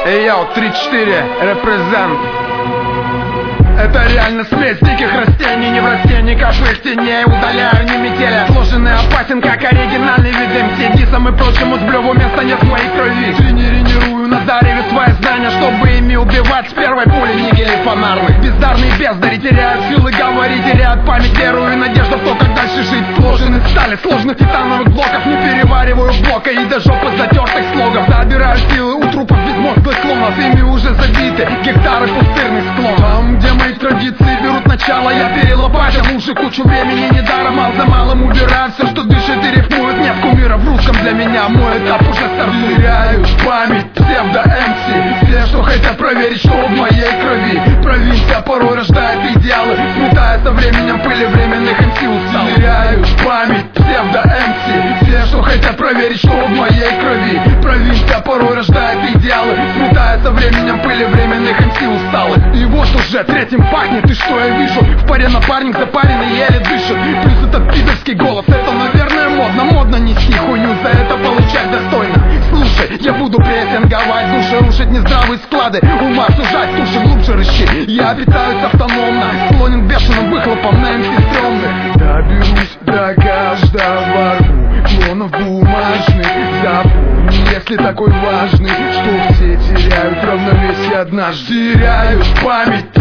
Эй, йоу, 3-4, репрезент. Это реально смесь диких растений, не в растениях, в их теней. Удаляю не метеля, сложенный опасен, как оригинальный вид МС. Дисом и прочему сблеву места нет в моей крови. Тренирую на зареве свои знания, чтобы ими убивать с первой пули нигели фонарных. Бездарные бездари теряют силы говорить, теряют память, веру и надежду в то, как дальше жить. Сложен из стали, сложных титановых блоков, не перевариваю блока и до жопы затертых слогов. Забираю силы у трупов безмозглых клонов, ими уже забиты гектары пустырных склонов. Там, где мои традиции берут начало, я перелопатил уже кучу времени недаром. Мал за малым убираю все, что дышит и рифмует. Нет кумира в русском для меня, мой этап уже стартует. Теряю память, псевдо-МС, все, что хотят проверить, что в моей крови. Провинция порой рождает идеалы, сметая со временем пыли временных МС устал. Теряю память, псевдо-МС, все, что хотят проверить, что в моей крови. Провинция порой рождает идеалы, сметая со временем пыли временных МС усталых. И вот уже третьим пахнет, и что я вижу? В паре напарник запаренный еле дышит. Плюс этот пидорский голос, это наверное модно. Модно нести хуйню, за это получать достойно. Слушай, я буду прессинговать души, рушить нездравые склады ума, сужать туши, глубже рыщи. Я питаюсь автономно, склонен к бешеным выхлопам на МС стрёмных. Доберусь до каждого рву клонов бумажных. Запомни, если такой важный, что все теряют равновесие однажды. Теряю память,